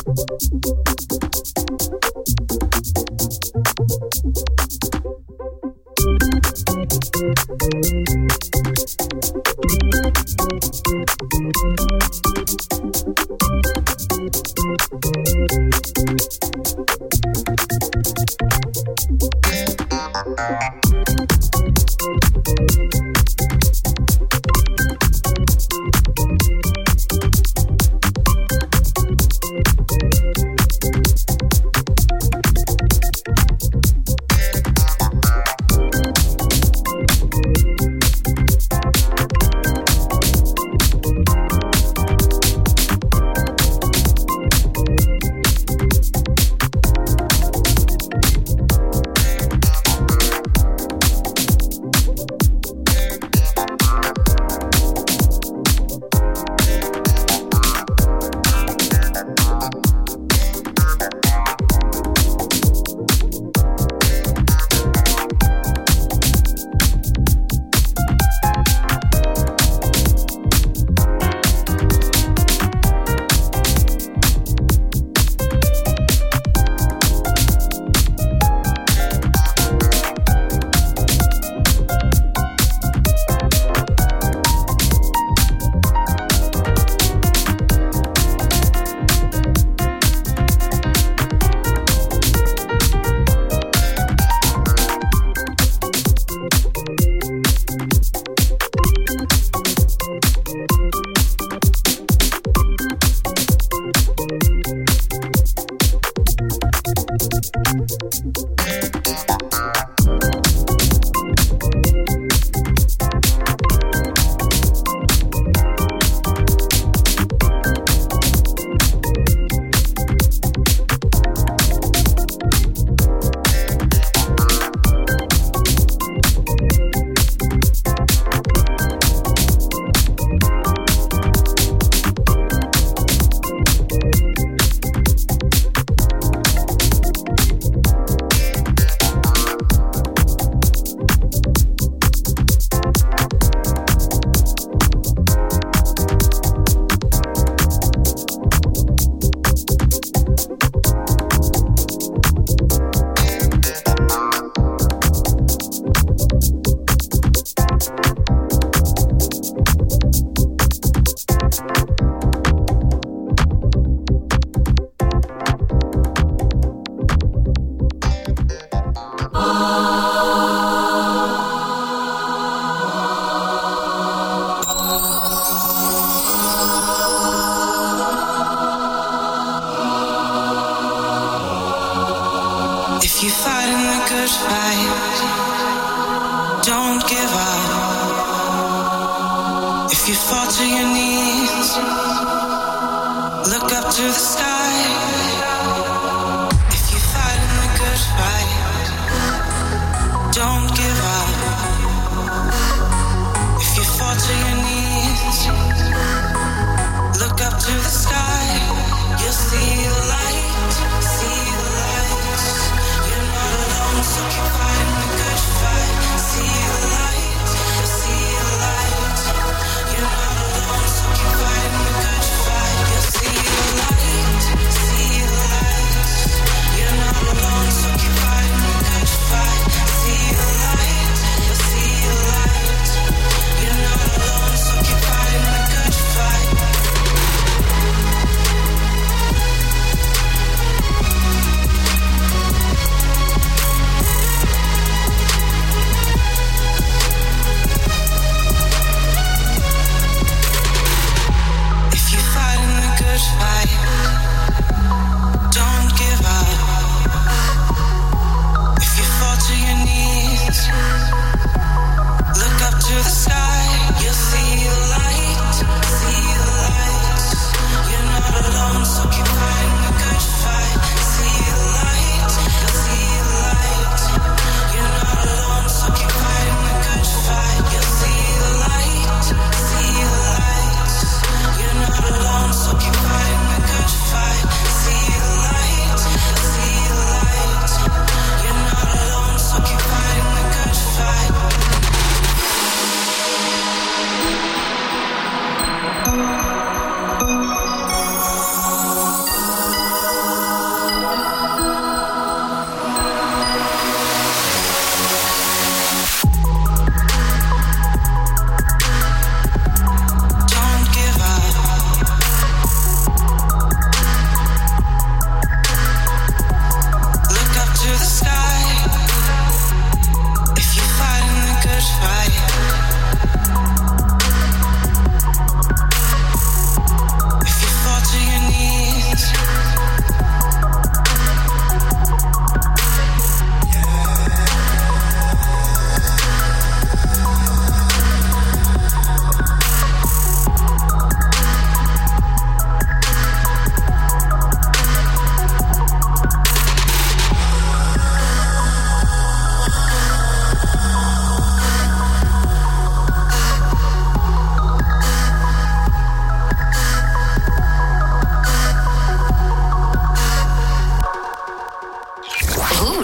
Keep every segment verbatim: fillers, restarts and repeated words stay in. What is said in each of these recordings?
You're not alone, so keep fighting the good fight. You'll see the light.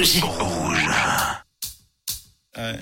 Rouge. Rouge. Ouais.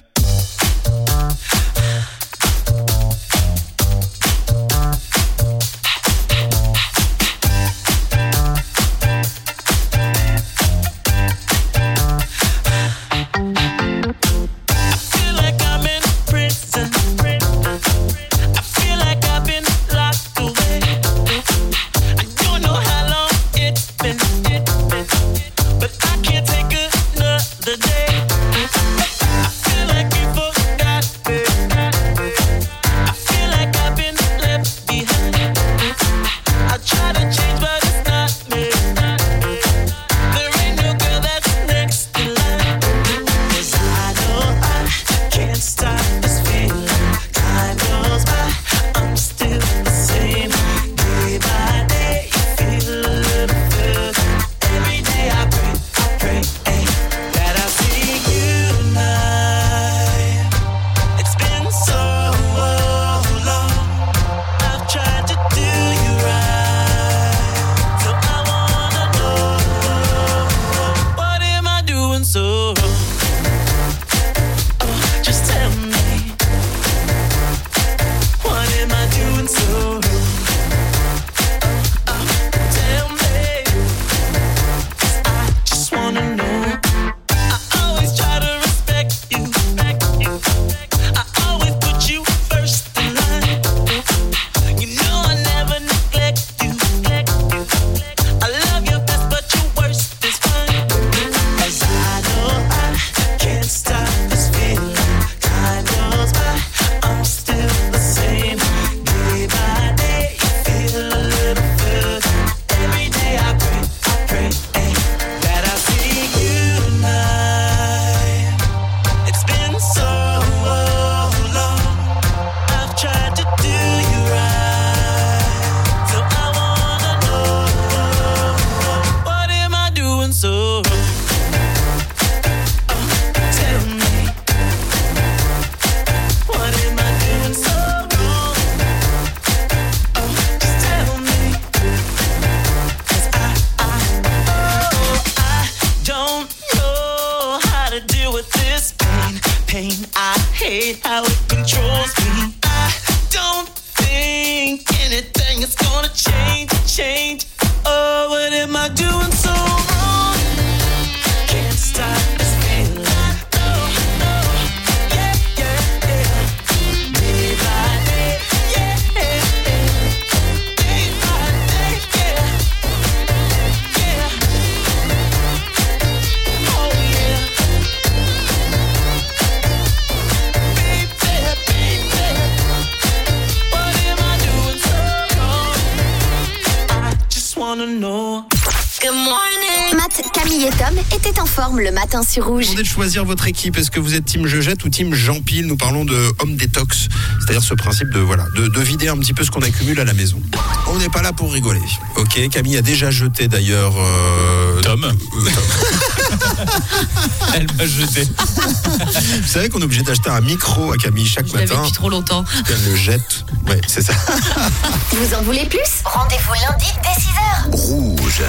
Le matin sur Rouge. Vous demandez de choisir votre équipe. Est-ce que vous êtes team je jette ou team j'empile? Nous parlons de home détox, c'est-à-dire ce principe de voilà, de, de vider un petit peu ce qu'on accumule à la maison. On n'est pas là pour rigoler. Ok, Camille a déjà jeté d'ailleurs. Euh, Tom. Euh, Tom. Elle m'a jeté. Vous savez qu'on est obligé d'acheter un micro à Camille chaque Je matin. l'avais depuis trop longtemps. Elle le jette. Ouais, c'est ça. Vous en voulez plus? Rendez-vous lundi dès six heures. Rouge.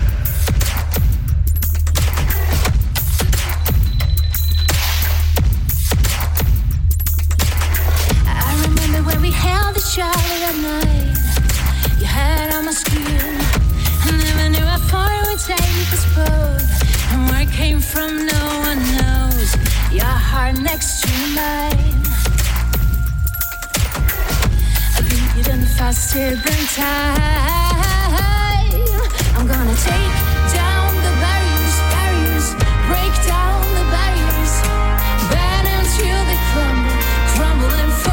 Charlotte at night, your head on my skin. I never knew how far it would take this boat, and where it came from no one knows. Your heart next to mine, a beating faster than time. I'm gonna take down the barriers, barriers, break down the barriers, bend until they crumble, crumble and fall.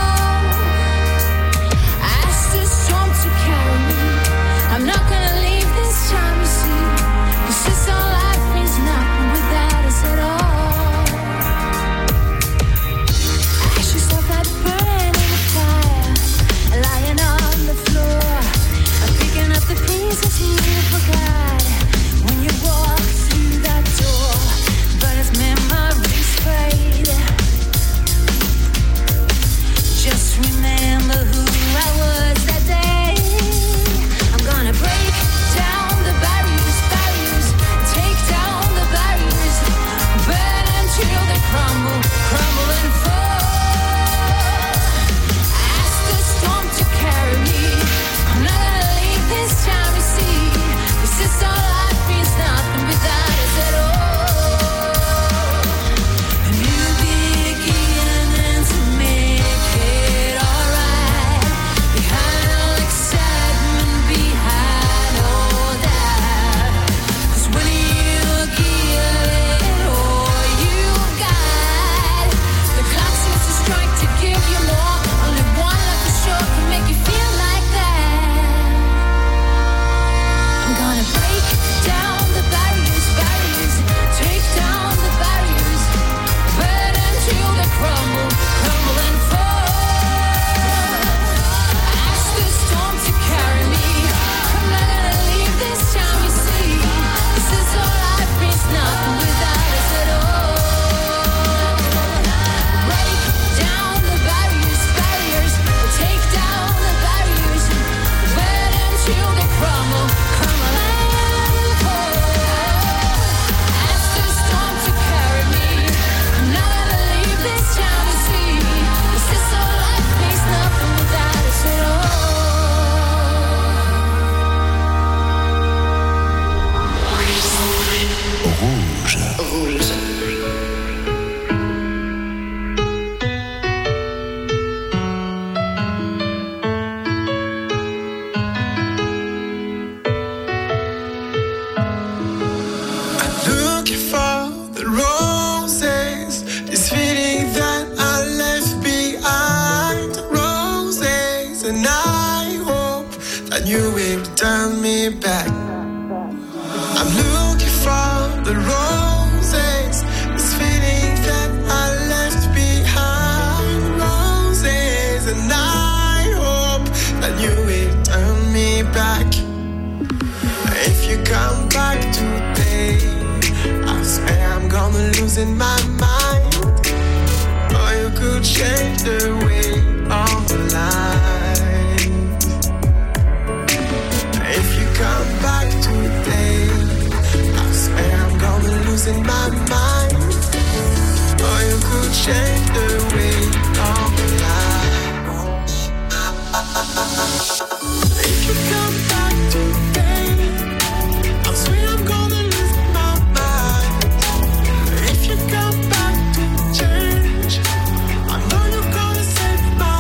I'm not gonna leave this time, you see, 'cause this all life means nothing without us at all. Ashes of that burning fire, lying on the floor, I'm picking Rouge. Rouge. You will turn me back. I'm looking for the roses, this feeling that I left behind. Roses, and I hope that you will turn me back. If you come back today, I swear I'm gonna lose in my mind. Or you could change the way of life. Come back today, I swear I'm gonna lose in my mind. Or you could change the way of life. If you come back today, I swear I'm gonna lose my mind. If you come back to change, I know you're gonna save my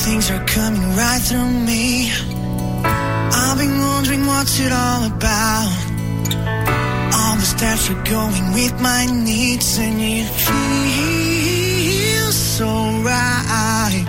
things are coming right through me. I've been wondering what's it all about. All the steps are going with my needs, and it feels so right.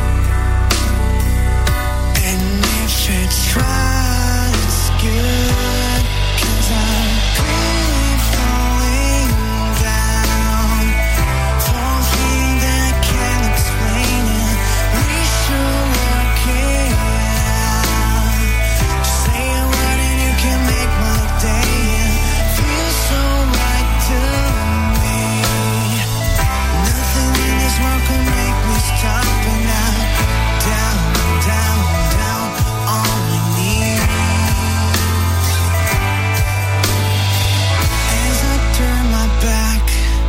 And if it's right, it's good, 'cause I'm really falling down for a thing that I can't explain it. We should work it out. Just say a word and you can make my day. It feels so right to me. Nothing in this world can make me stop, and now down, down, down on my knees. As I turn my back,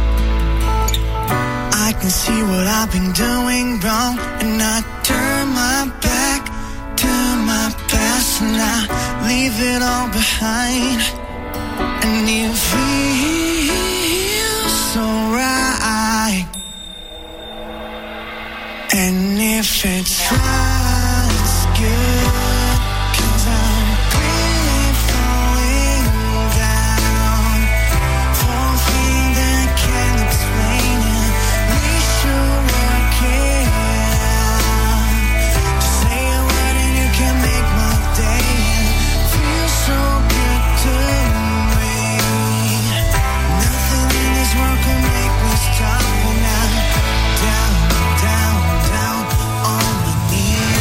I can see what I've been doing wrong, and I turn my back to my past, and I leave it all behind. And it feels so right. And if it's right, it's good, 'cause I'm really falling down for a thing that I can't explain it. We should work it out. Just say a word and you can make my day. It feels so good to me. Nothing in this world can make me stop, and now down, down, down on my knees.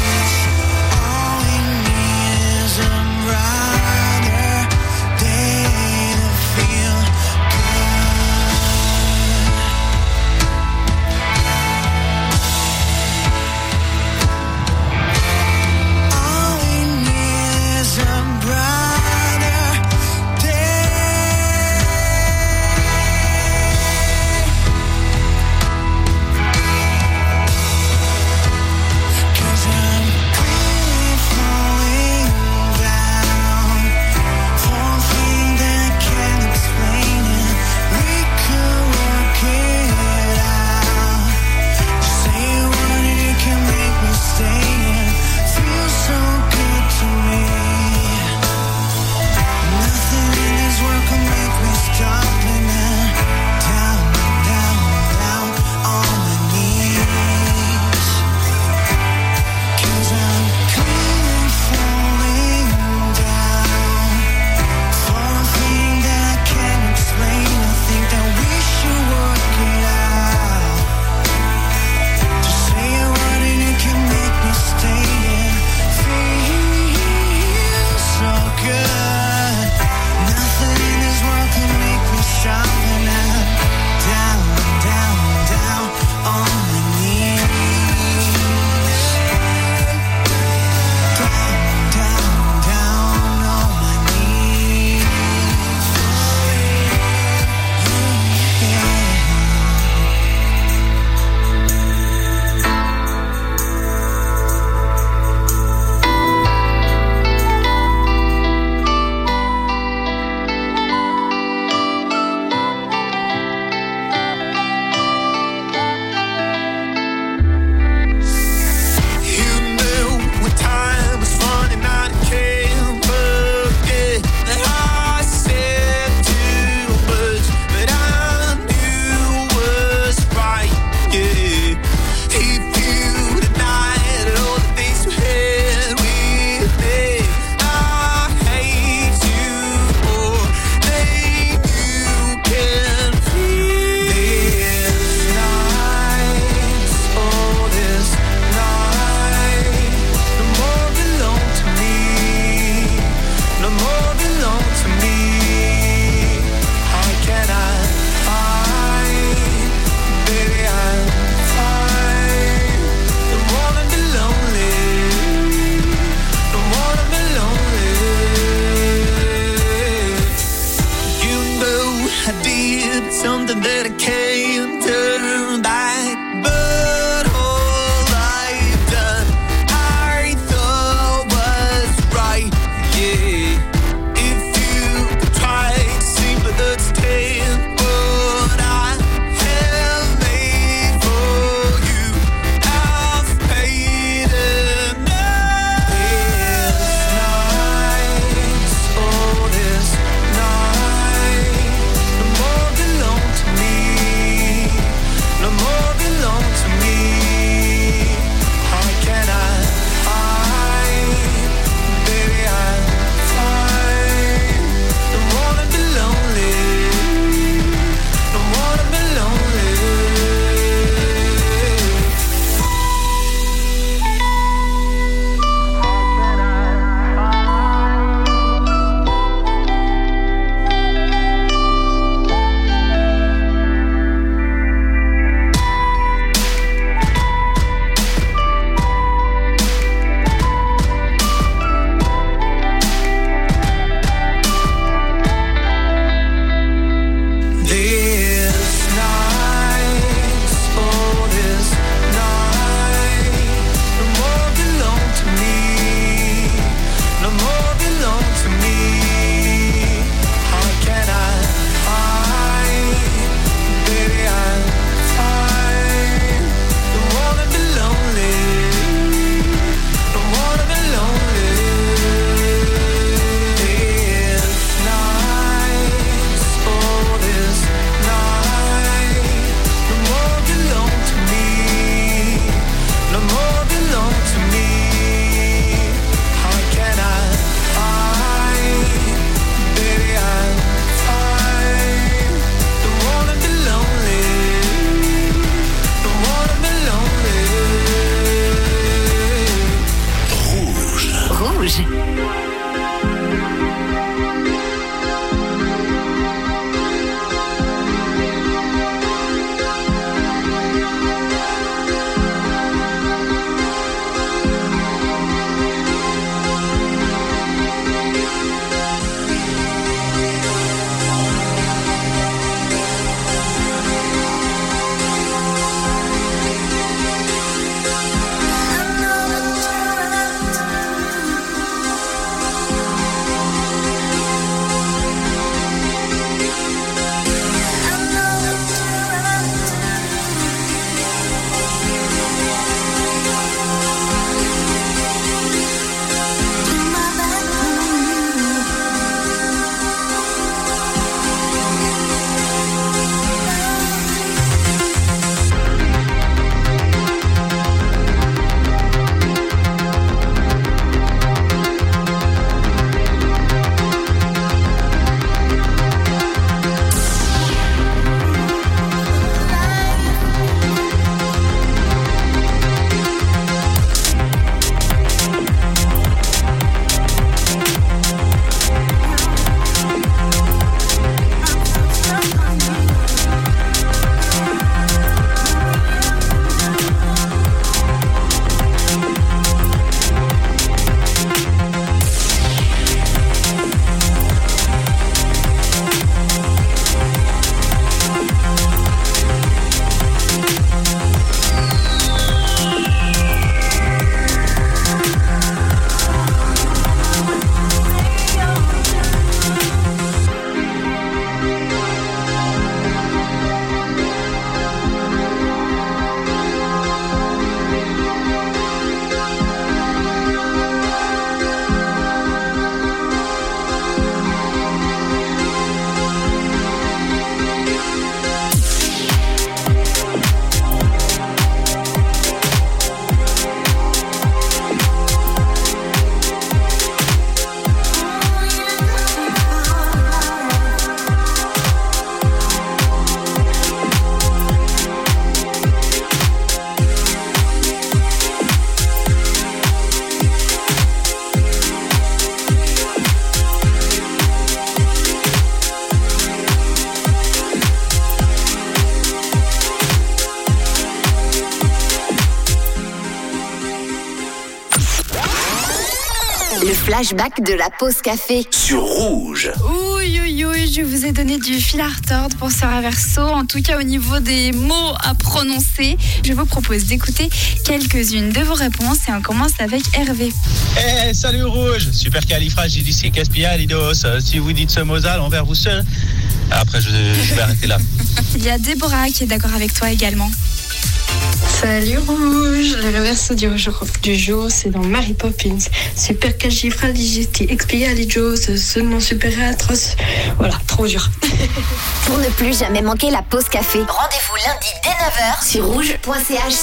flashback de la pause café. Sur Rouge. Oui, oui, oui, je vous ai donné du fil à retordre pour ce reverso. En tout cas, au niveau des mots à prononcer, je vous propose d'écouter quelques-unes de vos réponses et on commence avec Hervé. Eh, hey, salut Rouge, supercalifragilisticexpialidocious. Euh, si vous dites ce mot-là, l'envers vous seul. Après, je, je vais arrêter là. Il y a Déborah qui est d'accord avec toi également. Salut Rouge, le reverso du jour, du jour c'est dans Mary Poppins. Supercalifragilisticexpialidocious, ce nom super atroce. Voilà, trop dur. Pour ne plus jamais manquer la pause café, rendez-vous lundi dès neuf heures sur rouge point c h.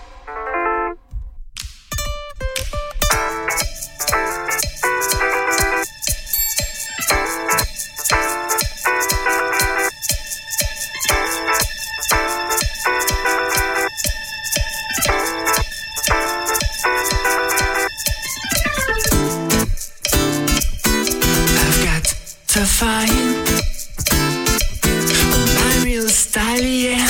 To find my real style, yeah.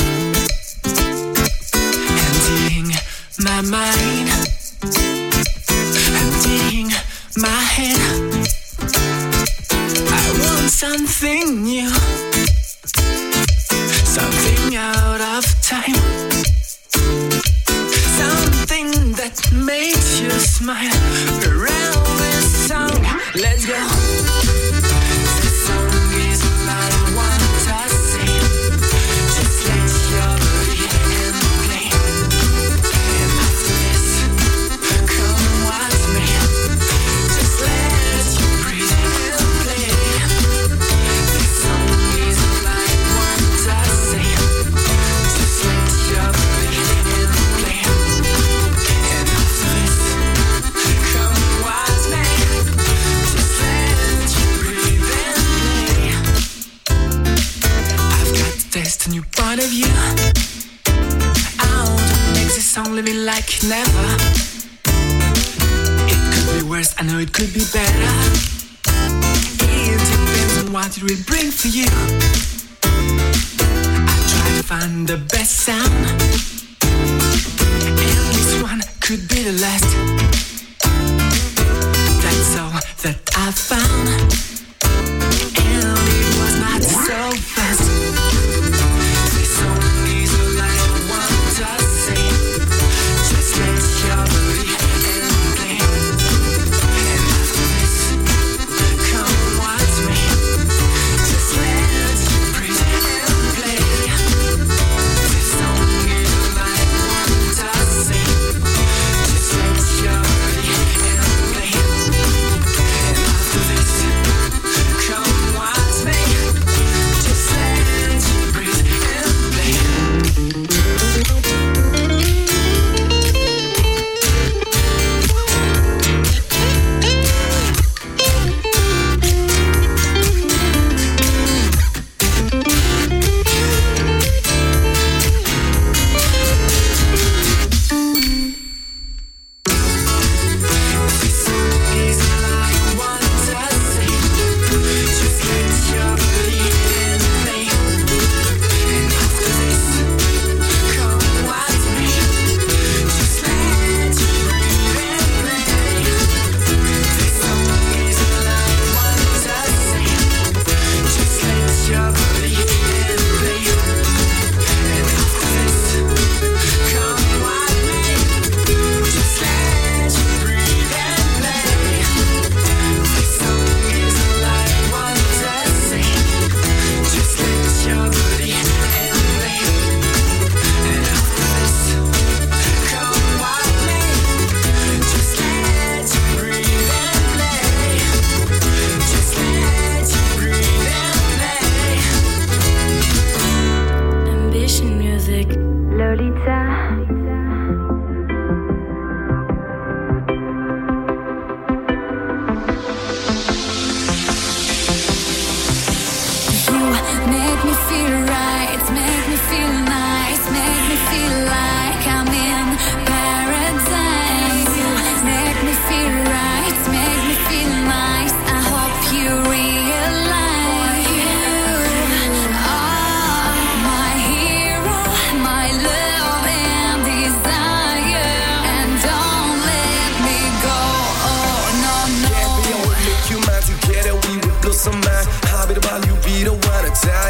Emptying my mind, emptying my head. I want something new, something out of time, something that makes you smile. Around this song, let's go. A new point of view. I want to make this song living like never. It could be worse, I know it could be better. It depends on what it will bring for you. I try to find the best sound, and this one could be the last. That's all that I found, and it was not so fast.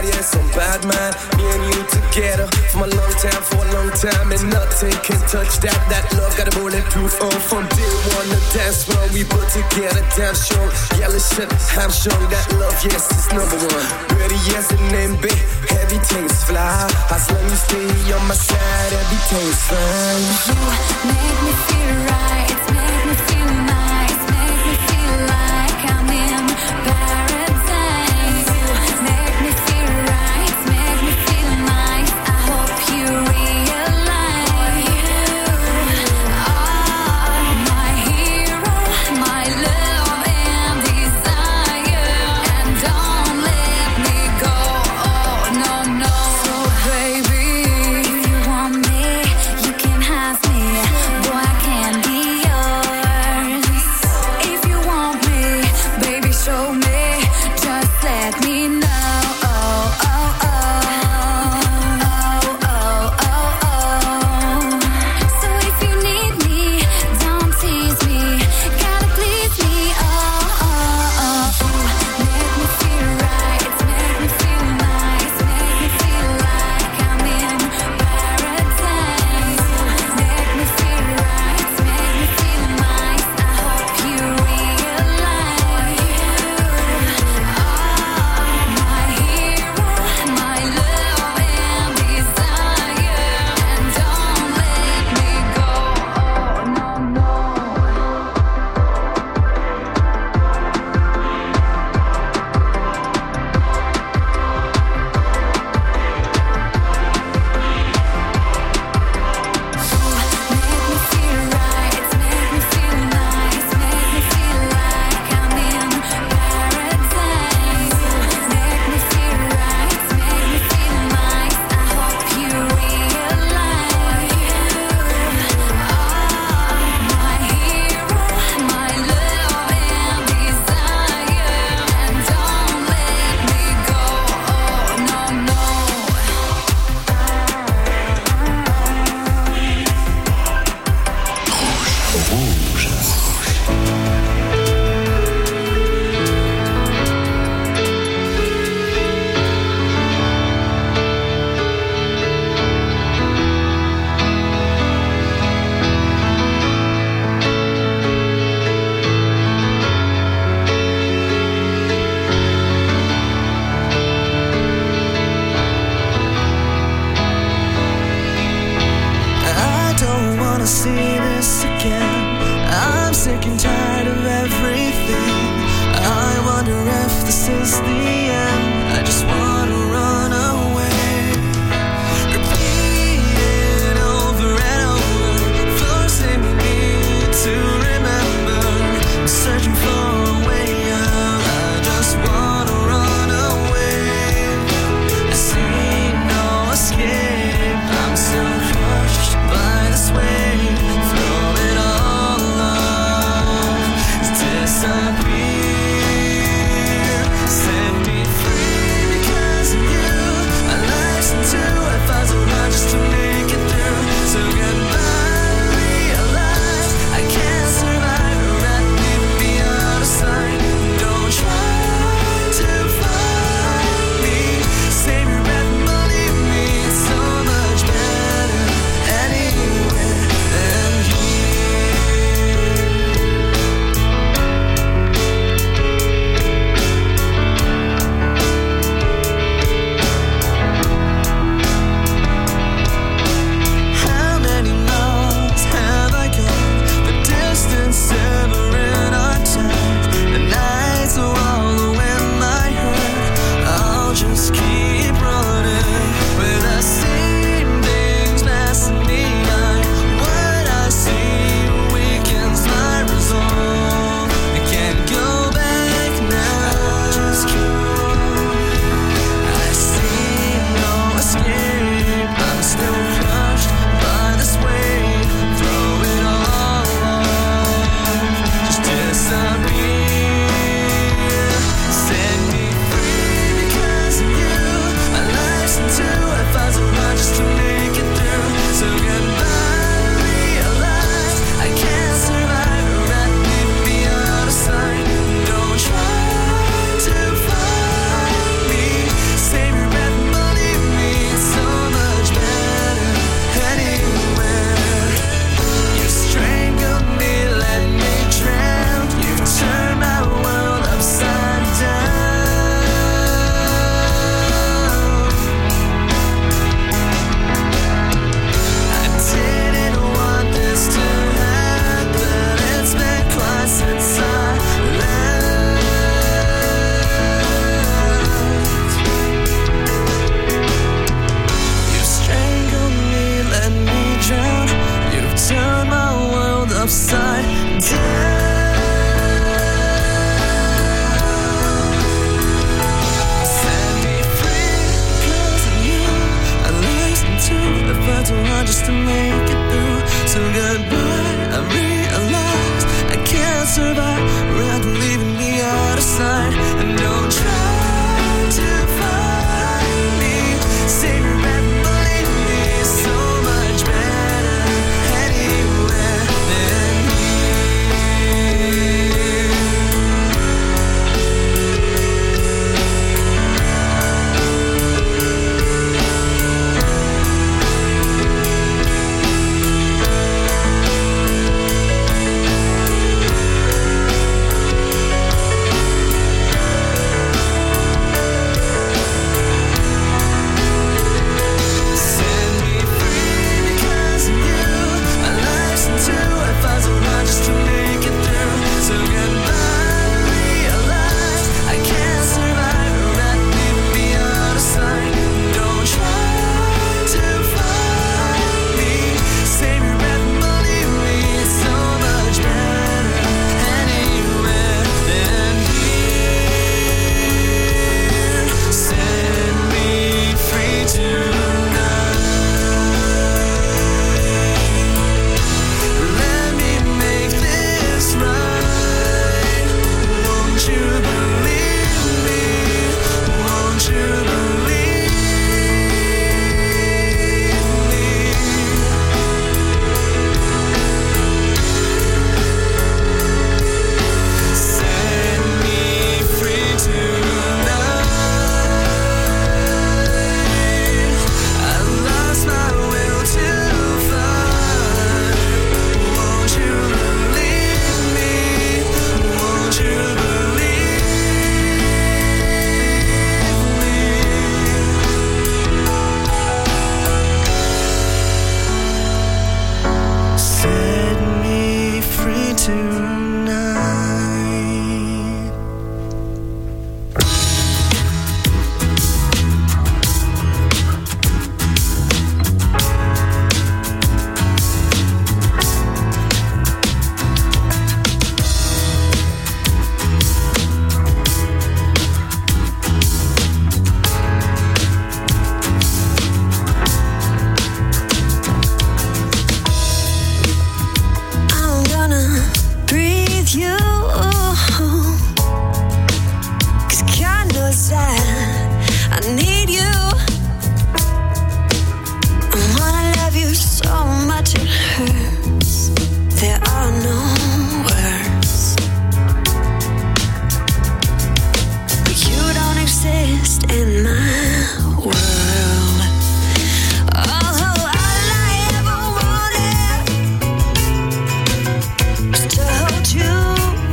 side, yeah, some bad man. Me and you together from a long time, for a long time, and nothing can touch that. That love got a bulletproof on from day one. The dance floor we put together, damn strong. Yellow shit, I'm strong. That love, yes, is number one. Ready, yes, and then be everything's fly. As long as you stay on my side, everything's fine. You make me feel right, make me feel nice, make me feel like I'm in paradise. You make me feel right, make me feel nice. I hope you realize you are my hero, my love and desire. And don't let me go, oh no, no. So baby, if you want me, you can have me. Boy, I can be yours. If you want me, baby, show me. Just let me know. Oh, oh, oh. Oh, oh, oh, oh. So if you need me, don't tease me. Gotta please me. Oh, oh, oh. You make me feel right, make me feel nice, make me feel like I'm in paradise. Make me feel right, make me feel nice. I hope you realize you are my hero, my love and desire. And don't let me go, oh no, no. Make me feel right, make me feel nice, make me feel like I'm in paradise. Make me feel right, make me feel nice. I hope you realize you are my hero, my love and desire. And don't let me go, oh no, no. Rouge. I don't wanna see this again. I'm sick and tired of everything. I wonder if this is the end. I just wanna run away. Repeat it over and over, forcing me to remember. I'm searching for a way out. I just wanna run away. I see no escape. I'm so crushed by this wave. Throw it all Just to make it through. So goodbye, I realize I can't survive without leaving me out of sight. And don't try to find me. Save your breath, believe me, it's so much better anywhere than you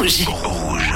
Rouge. Rouge.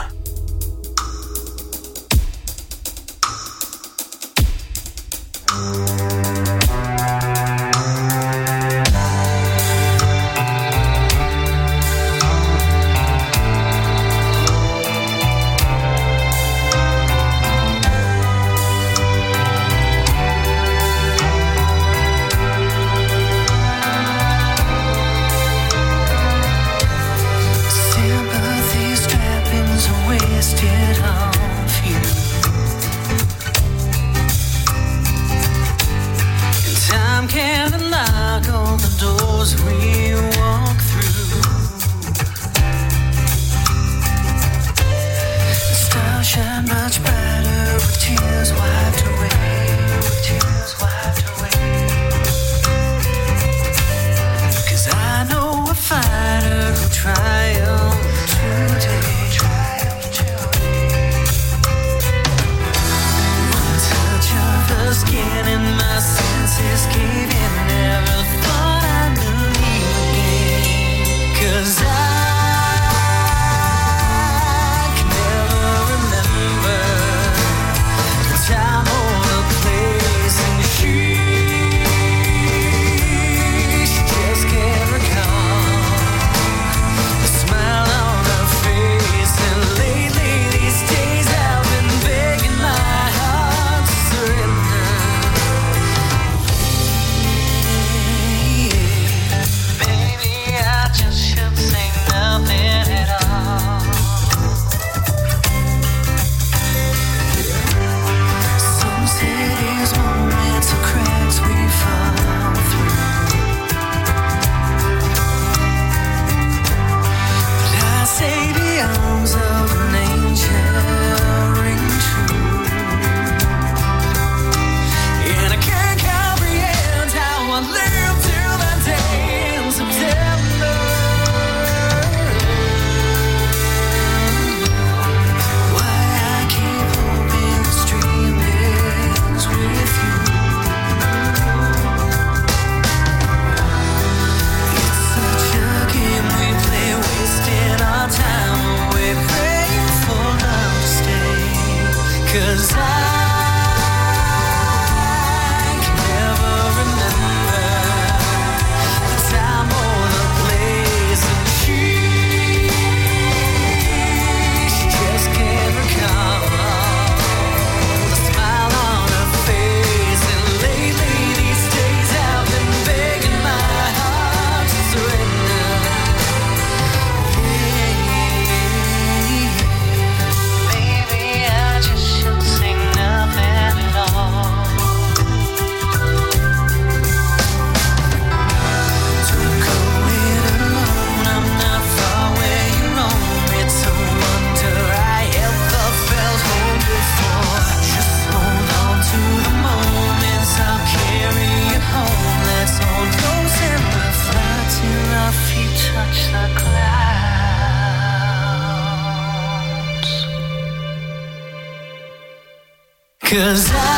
Cause I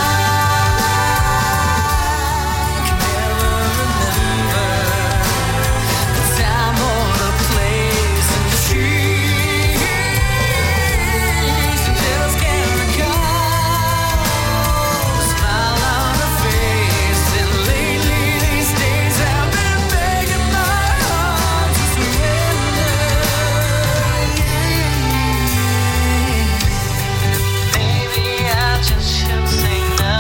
just should say no.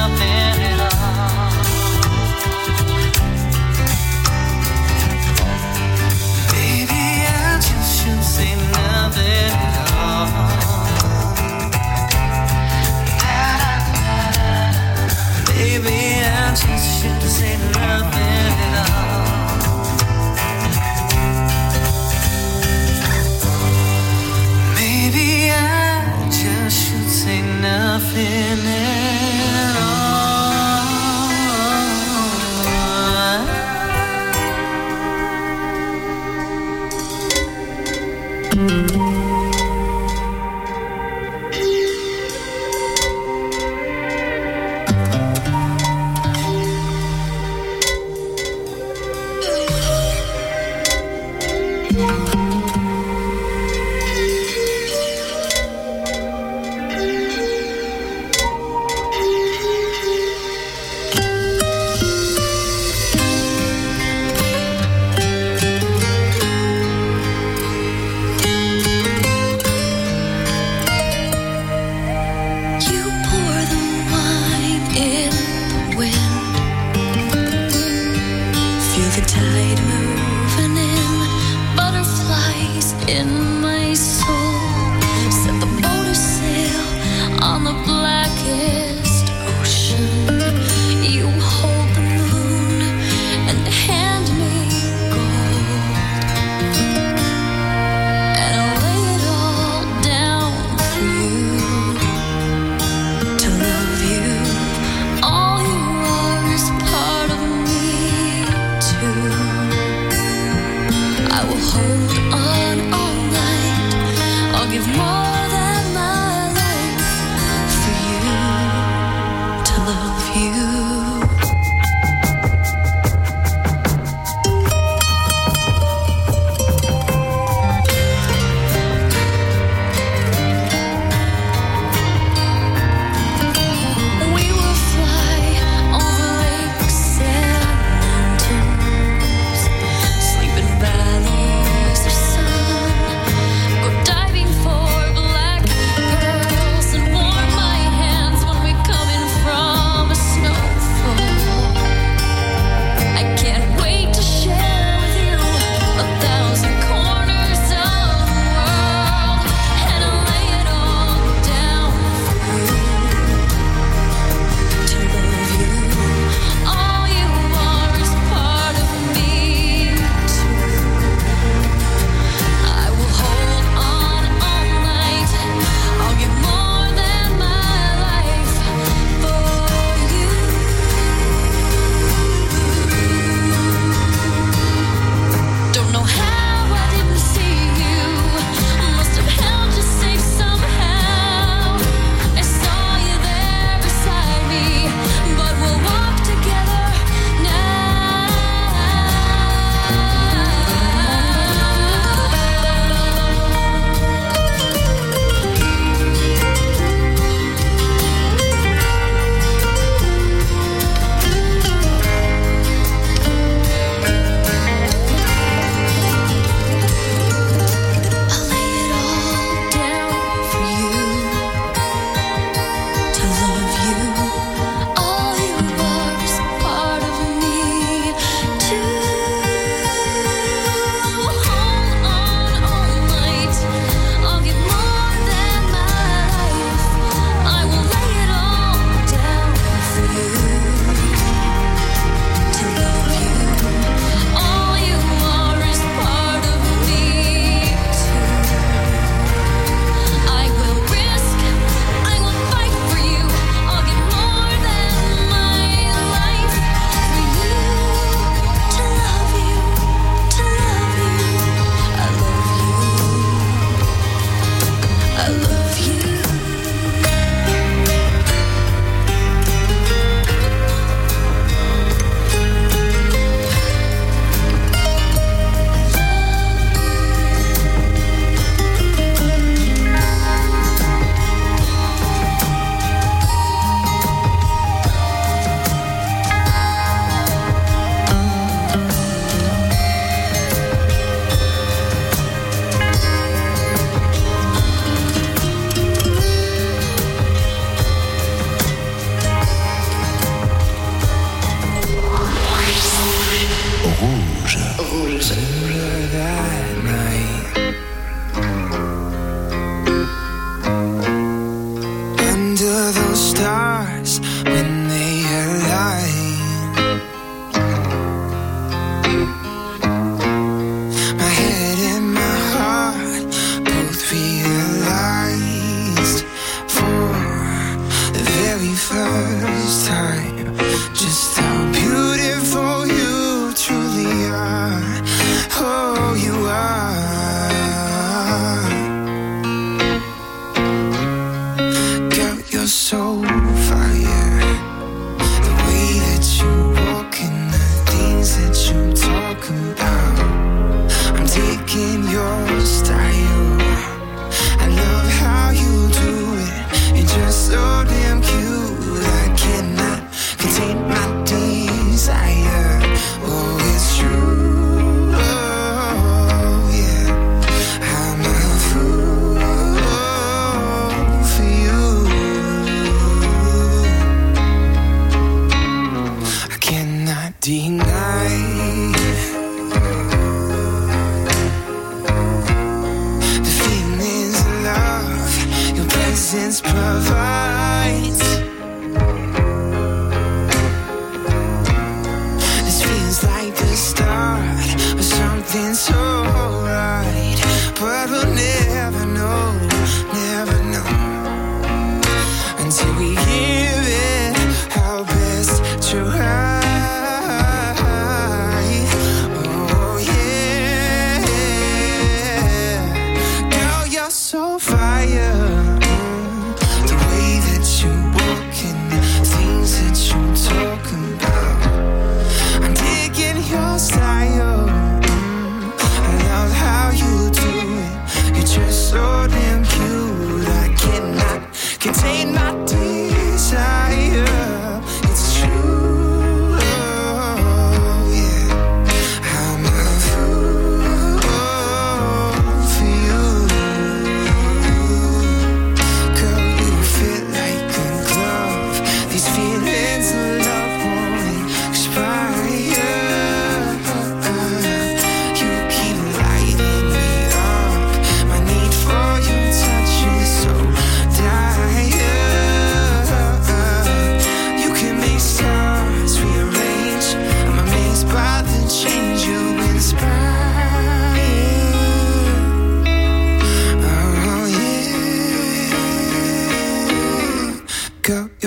Sleep in valleys of sun. Go diving for black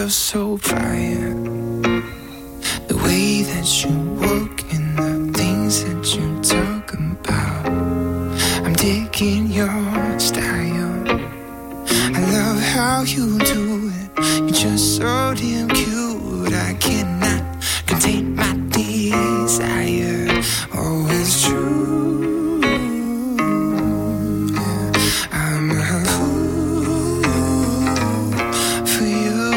so prior. The way that you walk and the things that you talk about, I'm digging your style. I love how you do it, you're just so damn cute. I cannot contain my desire. Oh, it's true, yeah. I'm a fool for you.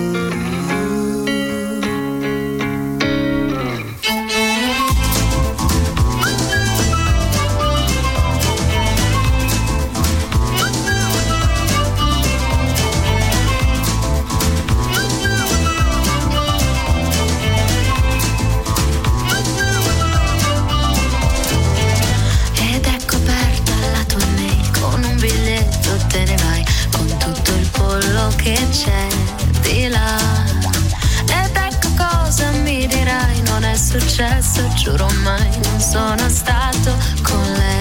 Ed ecco aperta la tua mail, con un biglietto te ne vai, con tutto il pollo che c'è di là. Ed ecco cosa mi dirai, non è successo, giuro mai, non sono stato con